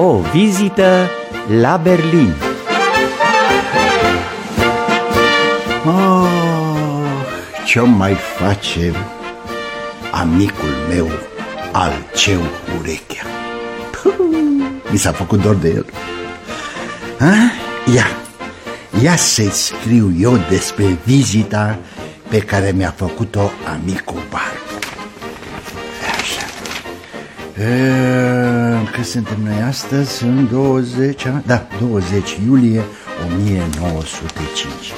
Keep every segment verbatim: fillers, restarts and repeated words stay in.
O vizită la Berlin. Oh, ce-o mai face amicul meu, Alceu Urechea? Puh, mi s-a făcut dor de el. Ha? Ia, ia să-i scriu eu despre vizita pe care mi-a făcut-o amicul Barbu. Așa. E, cât suntem noi astăzi? În douăzeci, da, douăzeci iulie o mie nouă sute cinci.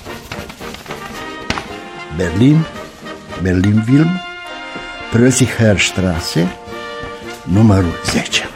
Berlin, Berlin-Vilm, Preußischerstraße, numărul zece.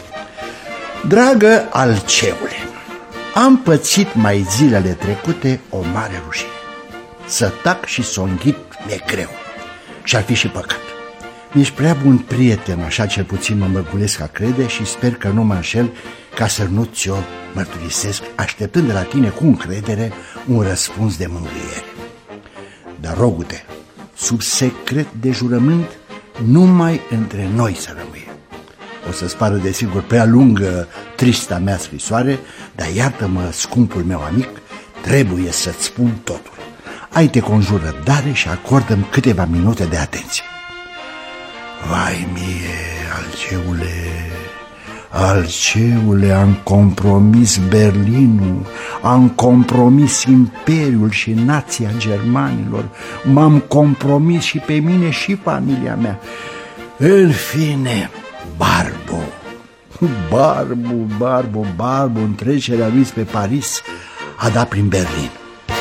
Dragă Alceule, am pățit mai zilele trecute o mare rușine. Să tac și să o înghit mi-e greu și ar fi și păcat. Ești prea bun prieten, așa cel puțin mă mărgulesc a crede și sper că nu mă înșel, ca să nu ți-o mărturisesc, așteptând de la tine cu încredere un răspuns de mângâiere. Dar rogu-te, sub secret de jurământ, numai între noi să rămâie. O să-ți pară desigur prea lungă trista mea scrisoare, dar iartă-mă, scumpul meu amic, trebuie să-ți spun totul. Ai-te conjur răbdare și acordă-mi câteva minute de atenție. Vai mie, Alceule, Alceule, am compromis Berlinul, am compromis imperiul și nația germanilor, m-am compromis și pe mine și familia mea. În fine, Barbu, Barbu, Barbu, Barbu, în trecerea lui spre Paris, a dat prin Berlin.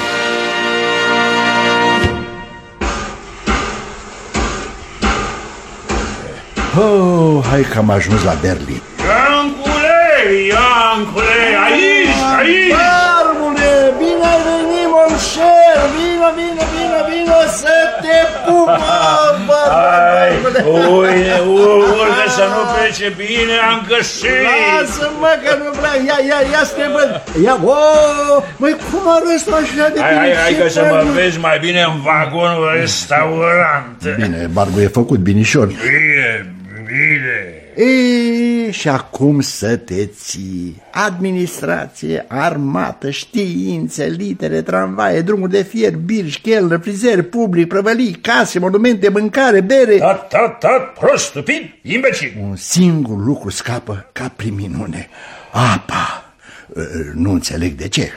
Oh, hai că am ajuns la Berlin. Iancule, Iancule, aici, aici! Barbule, bine ai venit, monșer, vino, vino, vino, vino să te pupă, Barbule! Uite, urcă să nu plece bine, am găsit! Lasă-mă că nu vreau, ia, ia, ia să te văd! Ia, oh, măi, cum arăți așa de bine? Hai, hai, că să mă vezi mai bine în vagonul restaurant. Bine, Barbu, e făcut binișor. Bine, bine. E, și acum să te ții. Administrație, armată, științe, litere, tramvaie, drumuri de fier, birși, chelnă, frizeri, public, prăvălii, case, monumente, mâncare, bere. Tat, tat, tat, prost, stupid, imbecil. Un singur lucru scapă ca prin minune. Apa. Nu înțeleg de ce.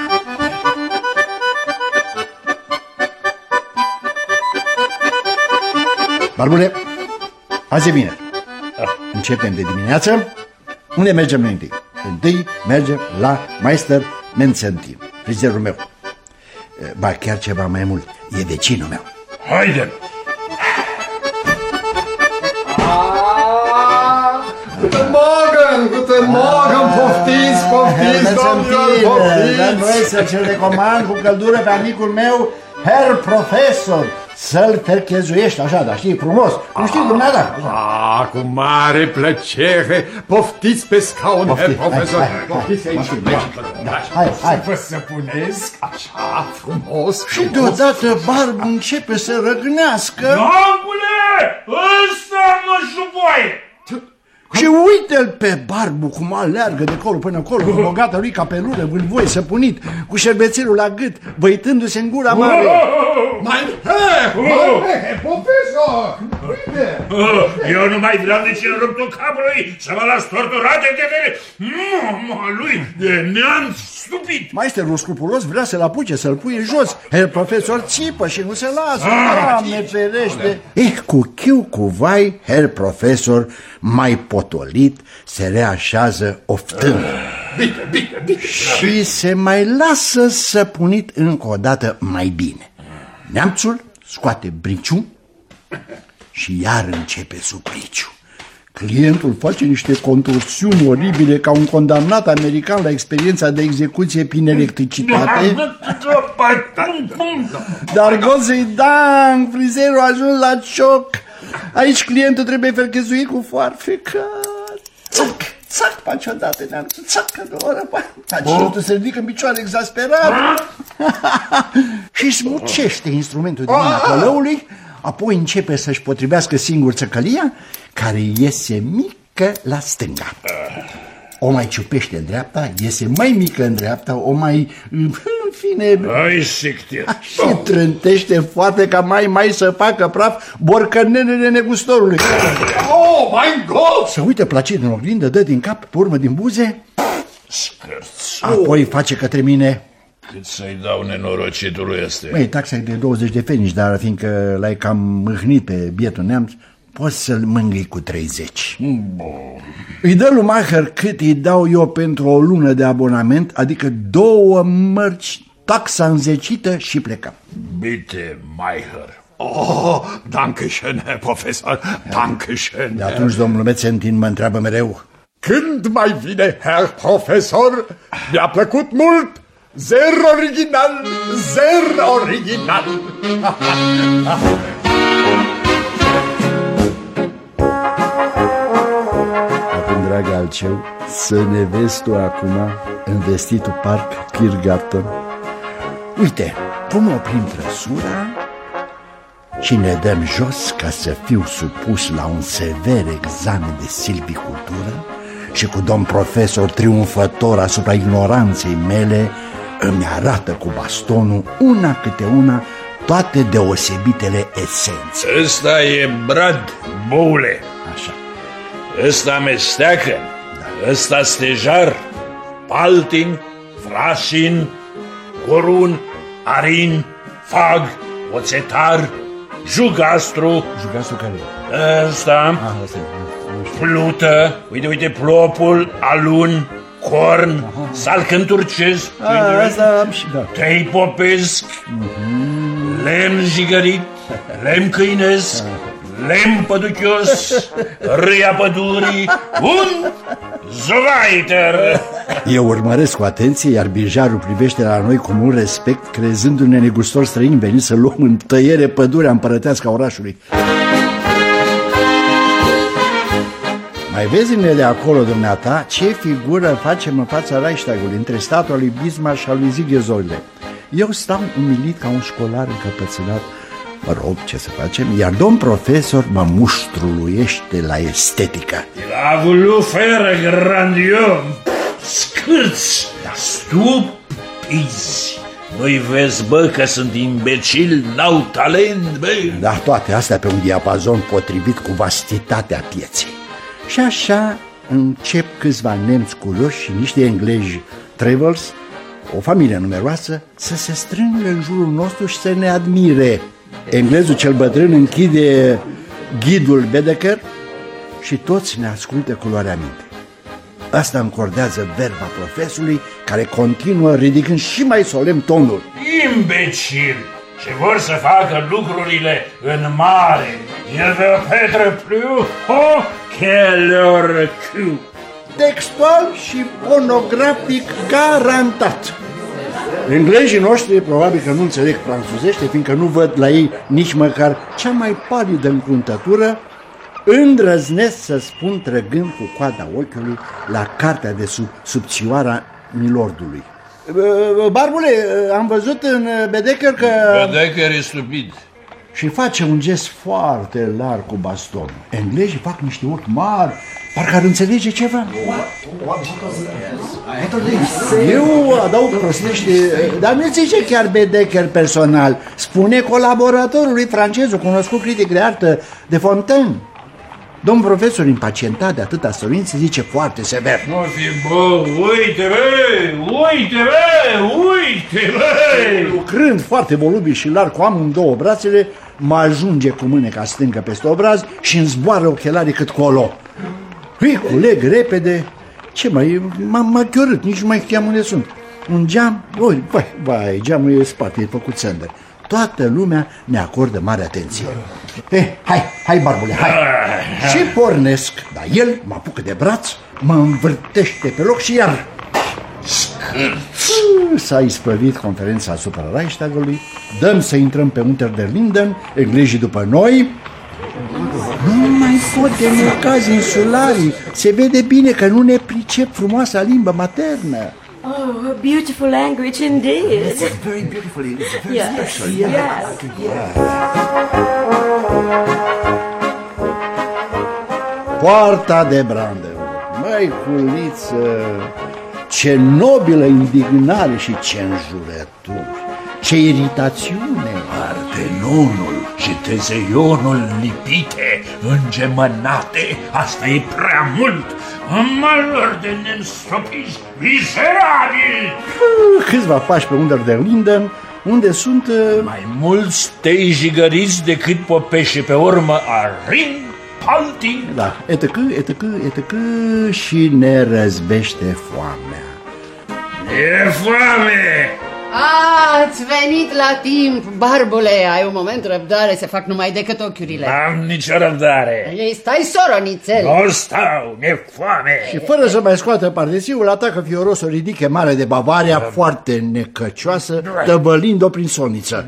Barbule, azi e bine. Începem de dimineață. Unde mergem noi întâi? Întâi mergem la Meister Menzentin, frizerul meu. Ba, chiar ceva mai mult, e vecinul meu. Haide! Guten Morgen, guten Morgen, poftiți, poftiți, domnilor, poftiți! Dar noi să ți-l recomand cu căldură pe amicul meu, Herr Profesor, să-l terchezuiești așa, dar știi, frumos, cum știi dumneata. Ah, cu mare plăcere, poftiți pe scaun, Herr Profesor. Poftiți aici, hai, hai. să vă săpunesc așa, frumos. Și deodată Barbu începe să răgnească. Iancule, ăsta mă șuboaie! Și uite-l pe Barbu cum aleargă de colo până acolo, cu bogata lui capelură, vâlvoie săpunit, cu șerbețelul la gât, băitându-se în gura mare. Mai Herr, Herr Profesor, uite! Eu nu mai vreau nici în ruptul capului să mă las torturat de tine. Mama lui de neamț stupid. Maisterul scrupulos vrea să-l apuce, să-l puie jos. Herr Profesor țipă și nu se lasă. Doamne ferește! Eh, cu chiu, cu vai, Herr Profesor, mai potolit, se reașează oftând. Bine, bine, bine. Și se mai lasă săpunit încă o dată mai bine. Neamțul scoate briciu și iar începe supliciu. Clientul face niște contorsiuni oribile ca un condamnat american la experiența de execuție prin electricitate. Dar Gozei Dan, frizerul a ajuns la cioc. Aici clientul trebuie ferchezuit cu foarfecă. Țac, țac, face odată neamțul, țac, de o oră. Pacientul se ridică în picioare exasperat și smucește instrumentul din mâna călăului. Apoi începe să-și potrivească singur țăcălia, care iese mică la stânga. O mai ciupește în dreapta, iese mai mică în dreapta, o mai... în fine... Ai sictir. Și trântește foarte ca mai mai să facă praf borcănelele negustorului. Oh, my God! Se uită placid în oglindă, dă din cap, pe urmă din buze, Scârț. apoi face către mine... Cât să-i dau nenorocitului ăsta? Măi, taxa e de douăzeci de fenici, dar fiindcă l-ai cam mâhnit pe bietul neamț, poți să-l mângâi cu treizeci. Bun. Îi dă lui Maher cât îi dau eu pentru o lună de abonament, adică două mărci, taxa înzecită și plecăm. Bitte, Meicher. Oh, danke schön, Herr Professor, danke schön. De atunci domnul Metzentin mă întreabă mereu: Când mai vine, Herr Professor? Mi-a plăcut mult, sehr original, sehr original. Acum, dragă Alceu, să ne vezi tu acum în vestitul parc Tiergarten. Uite, cum oprim trăsura și ne dăm jos ca să fiu supus la un sever examen de silvicultură și cu domn profesor triumfător asupra ignoranței mele îmi arată cu bastonul una câte una toate deosebitele esențe. Ăsta e brad, boule. Așa. Ăsta mesteacă. Ăsta stejar. Paltin, frasin, corun, arin, fag, oțetar, jugastru. Jugasul care? Ăsta, Ah, ăsta e. plută, uite, uite, plopul, alun, corn, salcân turcesc, Ah, asta am și dat. tei popesc, lemn jigărit, lemn câinesc, lemn păduchios, râia pădurii, un zovaiter. Eu urmăresc cu atenție, iar bijarul privește la noi cu mult respect, crezându-ne negustori străini veniți să luăm în tăiere pădurea împărătească a orașului. Mai vezi de acolo, dumneata, ce figură facem în fața Reichstagului, între statua lui Bismarck și a lui Zighe-Zoile. Eu stau umilit ca un școlar încăpățânat, mă rog, ce să facem, iar domn profesor mă muștruluiește la estetică. A voulu faire grandios, scârți, stupizi. Băi, vezi, bă, că sunt imbecili, n-au talent, băi. Dar toate astea pe un diapazon potrivit cu vastitatea pieței. Și așa încep câțiva nemți curioși și niște englezi travels, o familie numeroasă, să se strângă în jurul nostru și să ne admire. Englezul cel bătrân închide ghidul Bedecker și toți ne ascultă cu luarea minte. Asta încordează verba profesorului, care continuă ridicând și mai solemn tonul. Imbecili! Ce vor să facă lucrurile în mare. Il veut petre plus haut que leur cul. Textual și fonografic garantat. Englezii noștri probabil că nu înțeleg franțuzește, fiindcă nu văd la ei nici măcar cea mai palidă încruntătură, îndrăznesc să spun trăgând cu coada ochiului la cartea de sub subțioara milordului. Barbule, am văzut în Bedecker că... Bedecker e stupid. Și face un gest foarte larg cu bastonul. Englezii fac niște ochi mari, parcă ar înțelege ceva. Eu adaug prostește, dar nu zice chiar Bedecker personal, spune colaboratorului francez, cunoscut critic de artă, de Fontaine. Domn profesor, impacientat de atâta stăruință, zice foarte sever: Nu fi, bă, uite, bă, uite, bă, uite, bă. Lucrând foarte volubil și larg cu amândouă brațele, mă ajunge cu mâneca stângă peste obraz și îmi zboară ochelarii cât colo. Îi culeg repede. Ce mai, m-am chiorât, nici nu mai știam unde sunt. Un geam, oi, vai, vai, geamul e spate, e făcut sender. Toată lumea ne acordă mare atenție. Eh, hai, hai, Barbule, hai. Și pornesc, dar el mă apucă de braț, mă învârtește pe loc și iar s-a ispăvit conferința asupra Reichstagului. Dăm să intrăm pe Unter der Linden, englezii după noi. Nu mai pot de necazi insularii. Se vede bine că nu ne pricep frumoasa limbă maternă. Oh, a beautiful language indeed. It's very beautiful. It's very Yes, special. yes. Poarta de Brandenburg. Maiculiță, ce nobilă indignare și ce înjurături, ce iritațiune! Partenonul și tezeionul lipite, îngemănate, asta e prea mult! Malor de nenstopiți, miserabili! Câțiva pași pe Under den Linden, unde sunt... Uh... mai mulți tei jigăriți decât popești și pe urmă aring, palting. Da, etc, etc, etc și ne răzbește foamea. E foame! Ați venit la timp, barbule, ai un moment răbdare, se fac numai decât ochiurile. Am nicio răbdare. Ei, stai, soronițel. Nu stau, mi-e foame. Și fără să mai scoată pardesiul, atacă fioros o ridiche mare de Bavaria, da. Foarte necăcioasă, tăbălind-o prin solniță.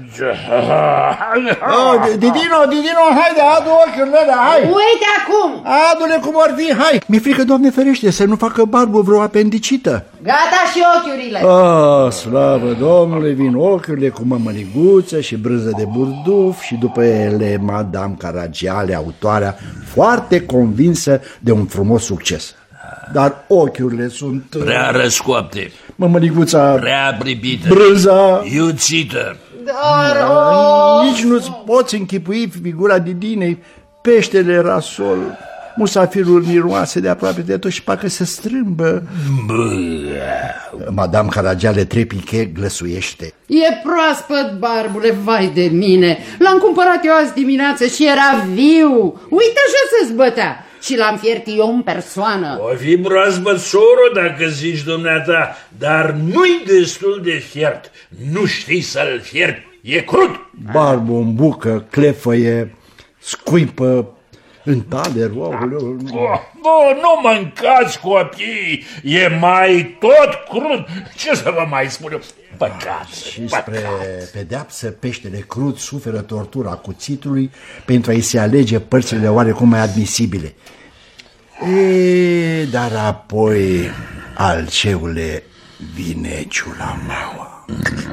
Oh, Didino, Didino, haide, adu ochiurile, hai! Uite acum! Adu-le cum ar fi, hai! Mi-e frică, Doamne ferește, să nu facă Barbu vreo apendicită. Gata și ochiurile. Ah, slavă Domnule, vin ochiurile cu mămăliguță și brânză de burduf și după ele Madame Caragiale, autoarea, foarte convinsă de un frumos succes. Dar ochiurile sunt... Prea răscoapte, mămăliguța... prea pripită, brânza... iuțită. Dar... Oh. Nici nu-ți poți închipui figura Didinei, peștele rasol... Musafirul miroase de aproape de tot și parcă se strâmbă. Madame Caragiale trepiche glăsuiește. E proaspăt, barbule, vai de mine. L-am cumpărat eu azi dimineață și era viu. Uite așa se zbătea. Și l-am fiert eu în persoană. O fi proaspăt, soro, dacă zici dumneata, dar nu-i destul de fiert. Nu știi să-l fierbi, e crud. Barbu îmbucă, clefăie, scuipă, în taler, wow, oh, oh, nu mâncați, copii, e mai tot crud. Ce să vă mai spun eu? Păcați, și spre pedeapsă, peștele crud suferă tortura cuțitului pentru a-i se alege părțile oarecum mai admisibile. E, dar apoi, Alceule, vine ciulamaua.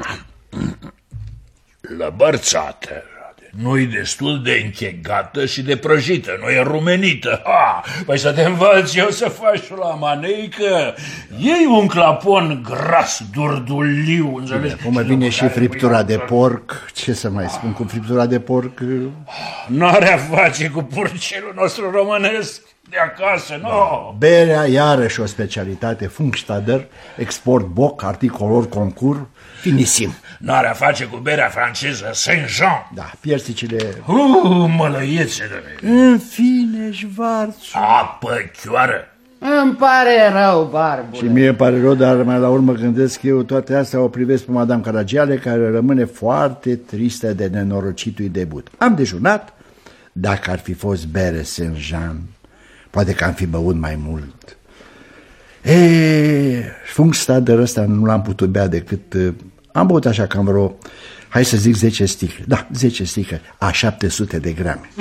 Lăbărțată. Nu-i destul de închegată și de prăjită, nu e rumenită. Ha! Păi să te învăț eu să faci la maneică. Iei un clapon gras, durduliu, înțelegi? Cum vine și friptura de porc. Ce să mai spun cu friptura de porc? N-are a face cu purcelul nostru românesc de acasă, nu? No. Berea, iarăși o specialitate, Funkstader, export boc, articolor concur, finisim. N-are a face cu berea franceză Saint-Jean. Da, piersicile... Uh, mălăiețe de mine. În fine, șvarțul. Apă chioară. Îmi pare rău, barbule. Și mie îmi pare rău, dar mai la urmă gândesc eu toate astea o privesc pe Madame Caragiale, care rămâne foarte tristă de nenorocitul debut. Am dejunat, dacă ar fi fost bere Saint-Jean, poate că am fi băut mai mult. Eee, Funkstader ăsta nu l-am putut bea decât... Am băut așa cam vreo, hai să zic zece sticle. Da, zece sticle, a șapte sute de grame.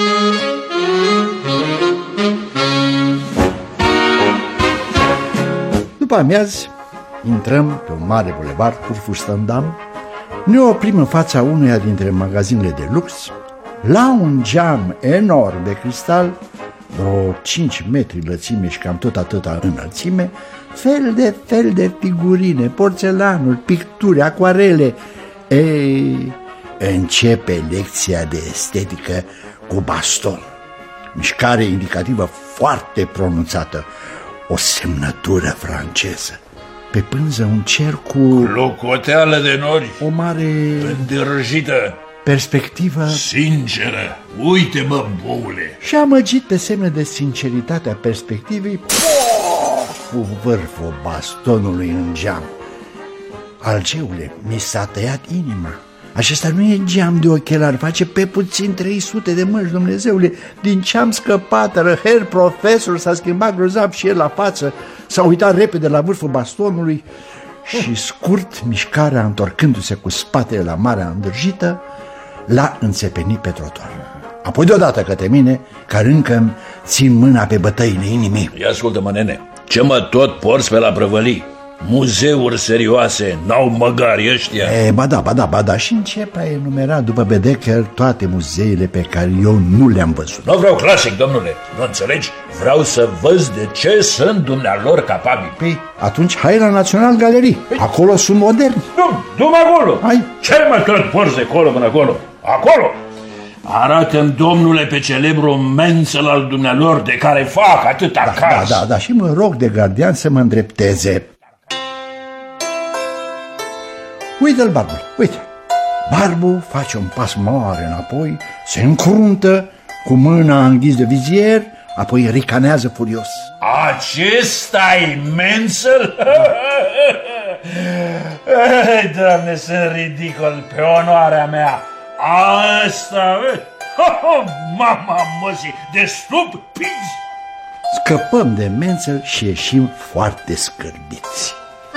După amiazi, intrăm pe un mare bulevard, Kurfürstendamm, ne oprim în fața unuia dintre magazinele de lux, la un geam enorm de cristal, vreo cinci metri lățime și cam tot atâta înălțime, fel de fel de figurine, porțelanuri, picturi, acuarele. Ei, începe lecția de estetică cu baston. Mișcare indicativă foarte pronunțată, o semnătură franceză. Pe pânză un cer cu... Locoteală de nori. O mare... îndârjită. Perspectivă... sinceră. Uite-mă, boule. Și amăgit pe semne de sinceritate a perspectivei, cu vârful bastonului în geam. Alceule, mi s-a tăiat inima. Acesta nu e geam de ochelari, face pe puțin trei sute de mărci, Dumnezeule. Din ce am scăpat, răher profesor s-a schimbat grozav și el la față, s-a uitat repede la vârful bastonului și scurt mișcarea, întorcându-se cu spatele la marea îndrăjită, l-a înțepenit pe trotuar. Apoi deodată către mine, care încă îmi țin mâna pe bătăile inimii. Ia ascultă-mă, nene, ce mă tot porți pe la prăvălii? muzeuri serioase n-au măgari ăștia? E, ba da, ba da, ba da. Și începe a enumera după Bedecker toate muzeele pe care eu nu le-am văzut. Nu vreau clasic, domnule, nu înțelegi? Vreau să văd de ce sunt dumnealor capabili. Păi, atunci hai la Național Galerii. Acolo sunt moderni. Du, du-mă acolo! Hai. Ce mă tot porți de acolo până acolo? Acolo! Arată-mi, domnule, pe celebru Menzel al dumnealor de care fac atâta Da, caz. da, da, da, și mă rog de gardian să mă îndrepteze. Uite-l, Barbu, uite. Barbu face un pas mare înapoi, se încruntă, cu mâna înghis de vizier, apoi ricanează furios. Acesta-i Menzel? Ei, Doamne, sunt ridicol, pe onoarea mea. Asta, oh, mama măsii, de stupiți! Scăpăm de Menzel și ieșim foarte scârbiți.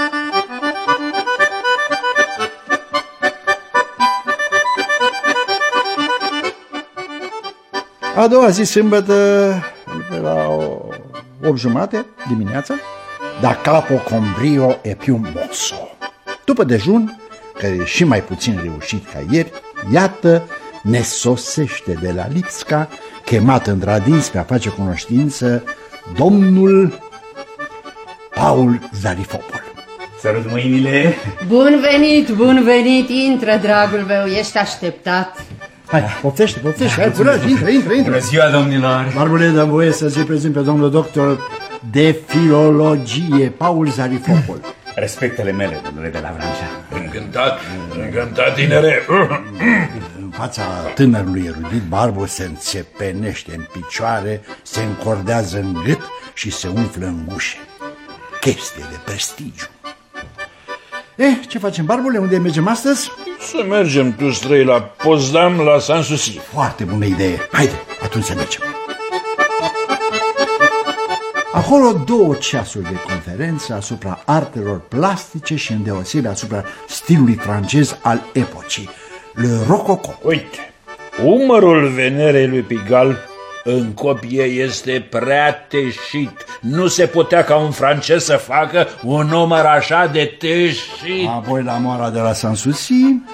A doua zi, sâmbătă, pe la opt jumate dimineața, da capo con brio e più mosso. După dejun, care e și mai puțin reușit ca ieri, iată, ne sosește de la Lipsca, chemat într-adins pe a face cunoștință, domnul Paul Zarifopol. Sărut mâinile. Bun venit, bun venit, intră, dragul meu, ești așteptat. Hai, poftește, poftește, hai, curaj, intră, intră, intră. Bună ziua, domnilor. Barbule, dă voie să-ți prezint pe domnul doctor de filologie, Paul Zarifopol. Respectele mele, domnule de la Vrancea. Încântat, încântat, tinere. În fața tânărului erudit, Barbu se înțepenește în picioare, se încordează în gât și se umflă în ușe. Chestie de prestigiu. Eh, ce facem, Barbule? Unde mergem astăzi? Să mergem tu străi la Potsdam, la Sanssouci. Foarte bună idee. Haide, atunci să mergem. Acolo două ceasuri de conferință asupra artelor plastice și îndeosebi asupra stilului francez al epocii, le rococo. Uite, umărul Venerei lui Pigalle în copie este prea teșit. Nu se putea ca un francez să facă un număr așa de teșit. Apoi la moara de la Sanssouci.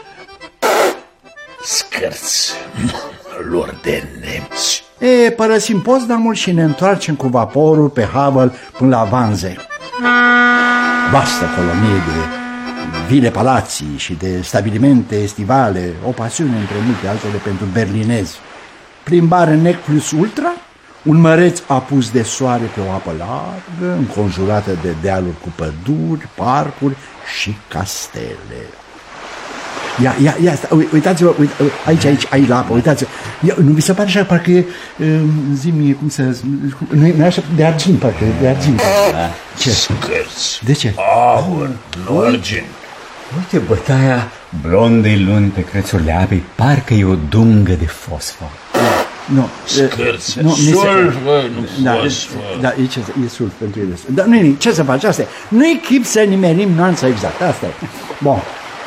Scârți, lor de nemți. E, părăsim Potsdamul și ne întoarcem cu vaporul pe Havel până la Wannsee. Vastă colonie de vile palații și de stabilimente estivale, o pasiune între multe altele pentru berlinezi. Plimbare nec plus ultra, un măreț apus de soare pe o apă largă, înconjurată de dealuri cu păduri, parcuri și castele. Ia, ia, ia, sta, uitați-vă, uita, aici, aici, aici la apă, uitați-vă. Nu vi se pare așa, parcă e, zi-mi, cum să... Nu e așa de argint, parcă, de argint. Da. Ce? Scârți. De ce? Aur, nu argint. Uite, bătaia blondei luni pe crețurile apei, parcă e o dungă de fosfor. Nu, Scârți, nu, sulf, nu da, fosfor. da, e, ce, e sulf pentru ele. Dar nu e, ce să faci, asta e. Nu-i chip să nimerim nuanța exact, asta e. Bun.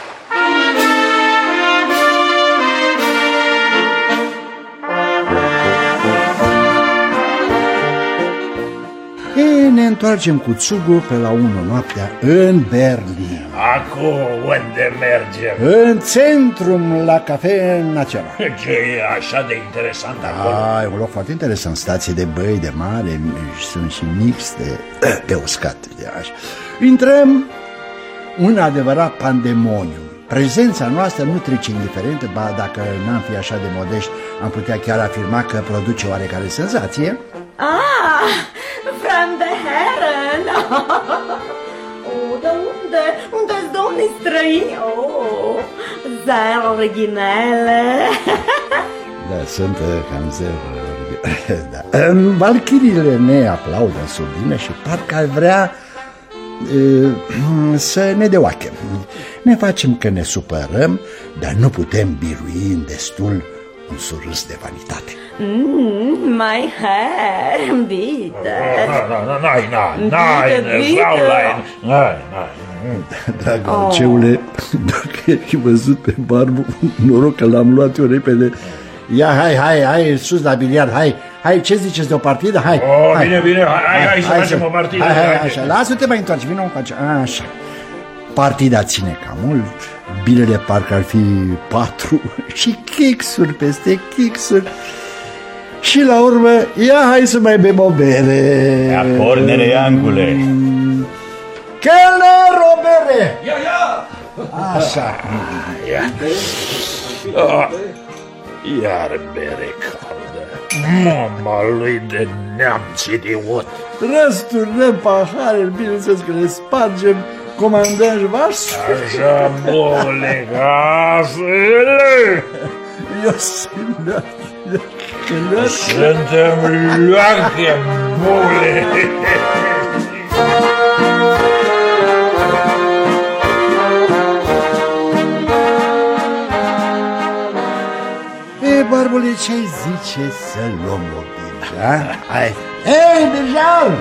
E, ne întoarcem cu țugul pe la unu noaptea în Berlin. Acum unde mergem? În centrum, la Cafe Național. Ce e așa de interesant acolo? Ah, e un loc foarte interesant, stații de băi de mare, sunt și mixte, pe uscat. Așa. Intrăm, un adevărat pandemoniu. Prezența noastră nu trece indiferentă, ba dacă n-am fi așa de modești, am putea chiar afirma că produce oarecare senzație. Ah, fremde Herren! Oh, de unde? Unde-s domnii străini? Oh, sehr originele! Da, sunt uh, cam zero. Da. Valchiriile ne aplaudă în surdine și parcă ar vrea uh, să ne deoache. Ne facem că ne supărăm, dar nu putem birui în destul un surâs de vanitate. Mm, mein Herr, bitte! Nein, nein, nein, Fraulein, nein, nein. Dragă Alceule, dacă ai văzut pe Barbu, noroc că l-am luat eu repede. Ia, hai, hai, hai, sus la biliard, hai, hai, ce ziceți de o partidă? Hai, Oh, hai. bine, bine, hai, hai, hai să facem o partidă. Hai, hai, Haide. așa, lasă-te mai întoarce, vină încoace. Așa. Partida ține cam mult, bilele parcă ar fi patru și chixuri peste chixuri. Și la urmă, ia hai să mai bem o bere. Ia pornere, Iancule. Chelner, o bere! Ia, ia! Așa. Ia. Ah, iar bere caldă. Mama lui de neamț idiot. Răsturnăm paharele, bineînțeles că le spargem, comandăm vasul. Așa, bole, gafele! Eu sunt Suntem luache, bole! E, barbule, ce-ai zice să luăm o birja? Hai! Ei, birjar!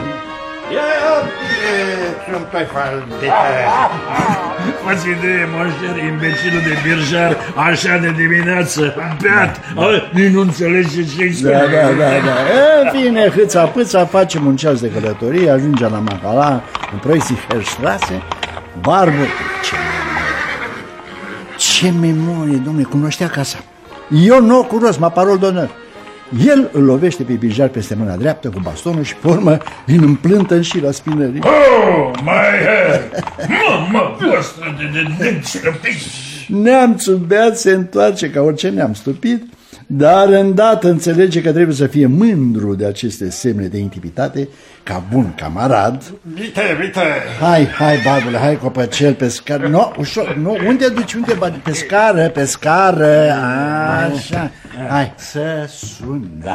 Nu-mi toi faldete. Fați idee, moșter, imbecilul de birjar, așa de dimineață, beat, a, nici nu înțelege ce-i spune. Da, da, da, da. În fine, hâța pâța, facem un ceas de călătorie, ajungem la Macala, în Preußischerstraße, Barbu... Ce memorie! Ce memorie, domnule, cunoștea casa. Eu nu o cunosc, mă parol d'onor. El îl lovește pe birjar peste mâna dreaptă cu bastonul și, pe urmă, îl împlântă în șira spinării. Oh, my head! Mama voastră de de de stăpit! Neamțul beat se întoarce ca orice neam stupid, dar îndată înțelege că trebuie să fie mândru de aceste semne de intimitate, ca bun camarad. Vite, vite. Hai, hai, barbule, hai copăcel pe scară. Nu, ușor, nu, unde duci, unde bagi? Pe scară, pe scară, așa. Hai, să sună.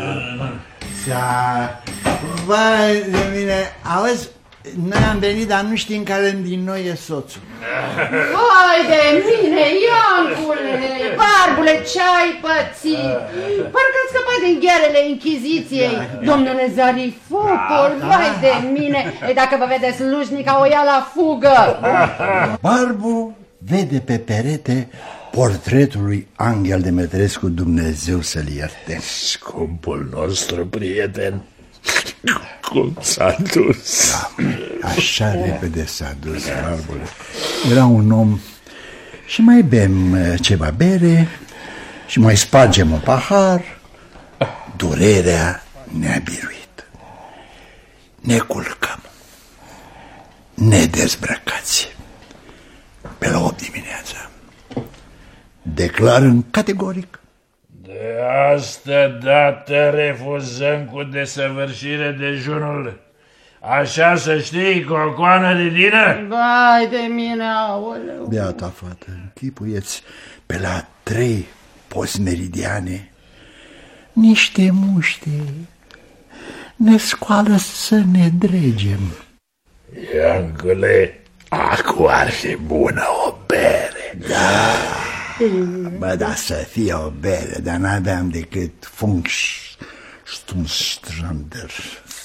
Vai de mine, auzi, noi am venit, dar nu știm care din noi e soțul. Vai de mine, Iancule, barbule, ce-ai pățit? Parcă ați scăpat din ghearele Inchiziției, domnule Zarifopol, vai de mine. E, dacă vă vede slujnica, o ia la fugă. Barbu vede pe perete portretul lui Angel Demetrescu, Dumnezeu să-l ierte. Scumpul nostru prieten, cum s-a dus? Da, așa repede s-a dus, barbule. Era un om. Și mai bem ceva bere și mai spargem un pahar. Durerea ne-a biruit. Ne culcăm. Ne dezbrăcați. Pe la opt dimineața declarăm categoric: De asta dată refuzăm cu desăvârșire dejunul. Așa să știi, cocoană de dină? Vai de mine, aoleu. beata fată, închipuieți pe la trei postmeridiane niște muște ne scoală să ne dregem. Iancule, acum ar fi bună o bere. Da, bă, da, să fie o bere, dar n-aveam decât funși Stumstrander.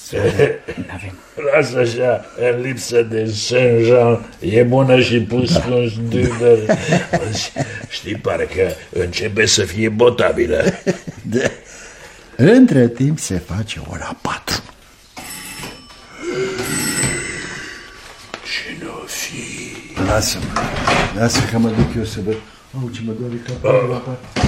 Lasă așa, în lipsă de Saint-Jean, e bună și pus cu un stândăr. Știi, parcă începe să fie potabilă. Da. Între timp se face ora patru. Cine-o fi? Lasă-mă, lasă că mă duc eu să văd. Au, ce mă doare capul la parte.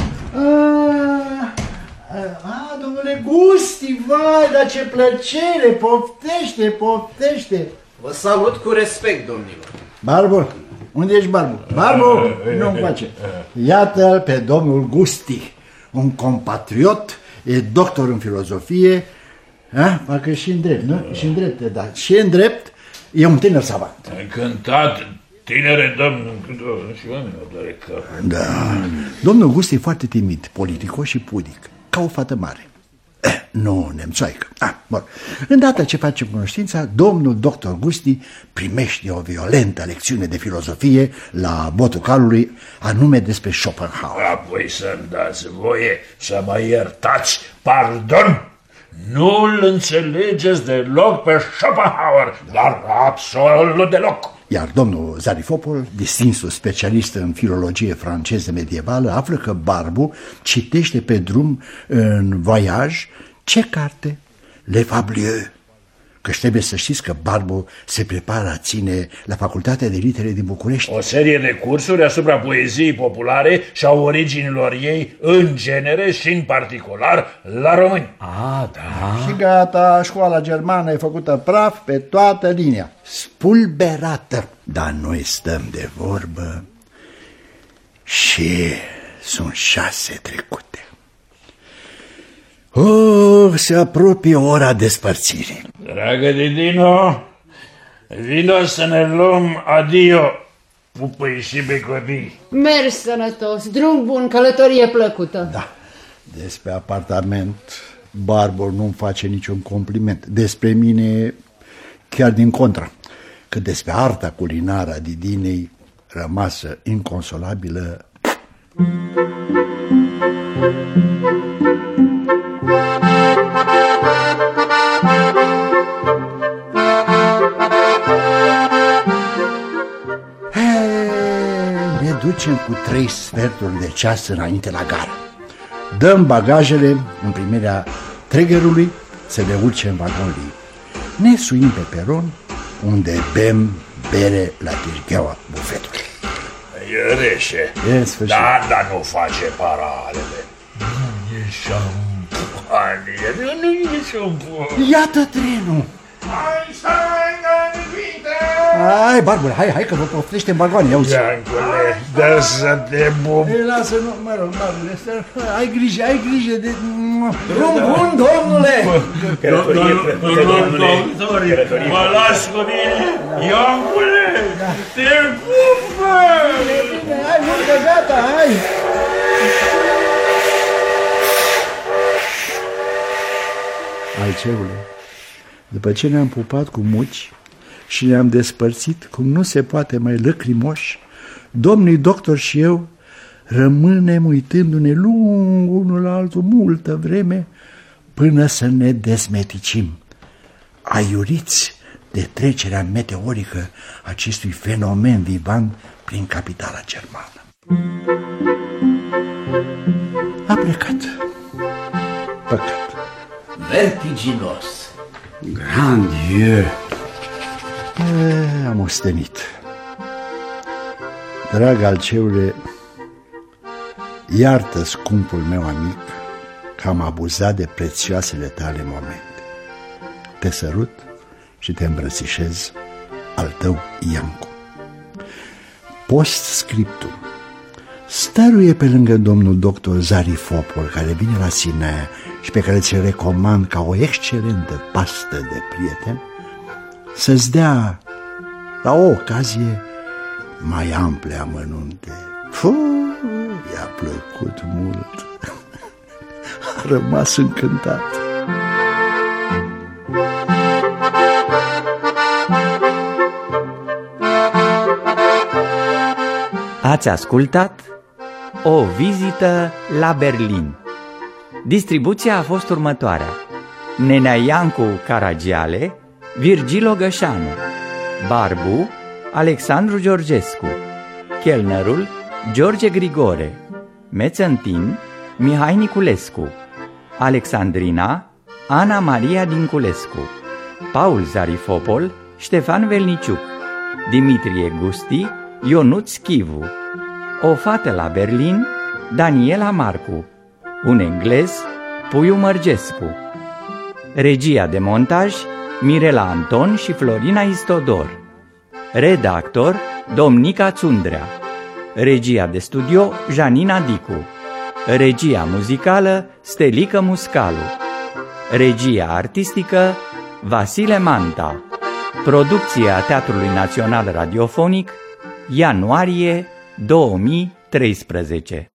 A, domnule Gusti, vai, dar ce plăcere, poftește, poftește. Vă salut cu respect, domnilor. Barbu, unde ești, Barbu? Barbu, nu-mi face. Iată-l pe domnul Gusti, un compatriot, e doctor în filozofie, a? Parcă și în drept, nu? Și în drept, da. Și în drept e un tânăr savant. Încântat, tinere domn, și oamenii o doare capul. Da. Domnul Gusti e foarte timid, politicos și pudic, ca o fată mare. Eh, nu nemțoaică. Ah, bun. Îndată ce facem cunoștința, domnul doctor Gusti primește o violentă lecțiune de filozofie la botul calului, anume despre Schopenhauer. Apoi să-mi dați voie să mă iertați, pardon? Nu-l înțelegeți deloc pe Schopenhauer, dar absolut deloc. Iar domnul Zarifopol, distinsul specialist în filologie franceză medievală, află că Barbu citește pe drum în voiaj Ce carte? Le Fablieu. Că trebuie să știți că Barbu se prepară a ține la Facultatea de Litere din București o serie de cursuri asupra poeziei populare și a originilor ei în genere și în particular la români. Ah, da. și gata, școala germană e făcută praf pe toată linia, spulberată. Dar noi stăm de vorbă și sunt șase trecute. Oh, se apropie ora despărțirii. Dragă Didino, vino să ne luăm adio, pupăi și becodii. Mergi sănătos, drum bun, călătorie plăcută. Da, despre apartament Barbu nu-mi face niciun compliment. Despre mine chiar din contra. Că despre arta culinară a Didinei, rămasă inconsolabilă. Ne ducem cu trei sferturi de ceas înainte la gară. Dăm bagajele în primirea tregherului să le urce în vagonul. Ne suim pe peron, unde bem bere la tirgheaua bufetului. E reșe, da, dar nu face paralele. Nu e șampanie, nu e șampanie. Iată trenul. Hai să ne Hai, Barbule, hai, hai că vă poftește în vagoane, ia-uzi. Iancule, dă să te bub. Ei, lasă, nu, mă rog, Barbule, ai grijă, ai grijă de... Drum bun, domnule! Călătorie, mă las cu mine, Iancule, te pupă! Hai, urcă, gata, hai! Alceule, după ce ne-am pupat cu muci și ne-am despărțit cum nu se poate mai lăcrimoși, domnul doctor și eu rămânem uitându-ne lung unul la altul multă vreme până să ne desmeticim, aiuriți de trecerea meteorică acestui fenomen vivant prin capitala germană. A plecat. Păcat. Vertiginos. Grand Dieu! E, am ostenit. Drag Alceule, iartă, scumpul meu amic, că am abuzat de prețioasele tale momente. Te sărut și te îmbrățișez, al tău Iancu. Post scriptum. Stăruie pe lângă domnul doctor Zarifopol, care vine la Sinaia și pe care ți-l recomand ca o excelentă pastă de prieten, să-ți dea la o ocazie mai ample amănunte. Fuuu, i-a plăcut mult. A rămas încântat. Ați ascultat O vizită la Berlin. Distribuția a fost următoarea: Nenea Iancu Caragiale, Virgilo Gășanu, Barbu, Alexandru Georgescu, Chelnerul, George Grigore, Mețăntin, Mihai Niculescu, Alexandrina, Ana Maria Dinculescu, Paul Zarifopol, Ștefan Velniciuc, Dimitrie Gusti, Ionuț Chivu, O fată la Berlin, Daniela Marcu, un englez, Puiu Mărgescu. Regia de montaj, Mirela Anton și Florina Istodor. Redactor, Domnica Țundrea. Regia de studio, Janina Dicu. Regia muzicală, Stelică Muscalu. Regia artistică, Vasile Manta. Producția Teatrului Național Radiofonic, ianuarie două mii treisprezece.